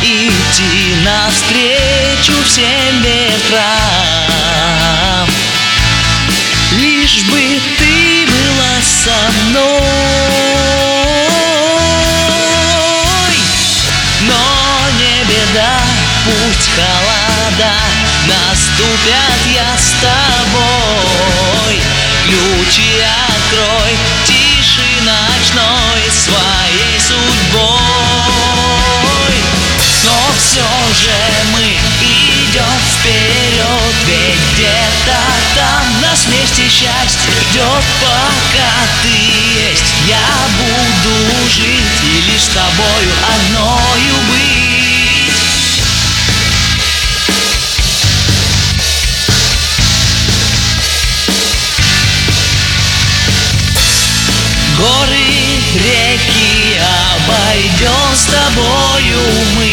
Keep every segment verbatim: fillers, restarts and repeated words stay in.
идти навстречу всем ветрам, лишь бы ты была со мной. Но не беда, пусть холода наступят, я с тобой. Ключи открой, тиши ночной своей судьбой. Но все же мы идем вперед, ведь где-то там нас вместе счастье ждет. Пока ты есть, я буду жить и лишь с тобою одною быть. Горы, реки обойдем с тобою мы,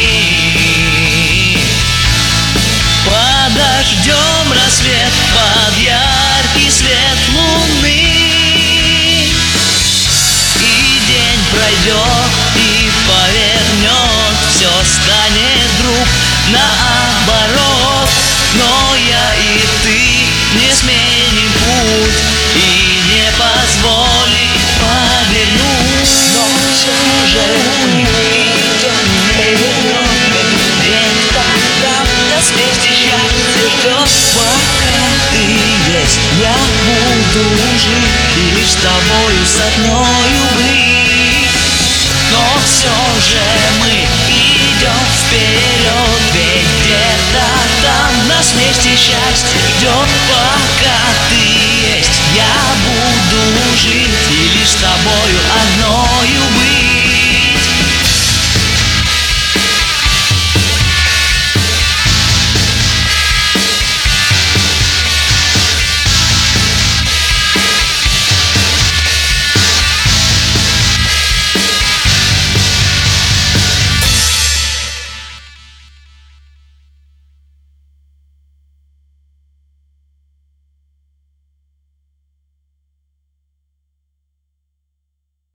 подождем рассвет под яркий свет луны. И день пройдет, и повернет, все станет вдруг наоборот. Но я и ты не сменим путь и не позволим повернуть. Но все же мы идем вперед, где-то там нас вместе счастье ждет. Пока ты есть, я буду жить и лишь с тобою с одною быть. Но все же мы идем вперед,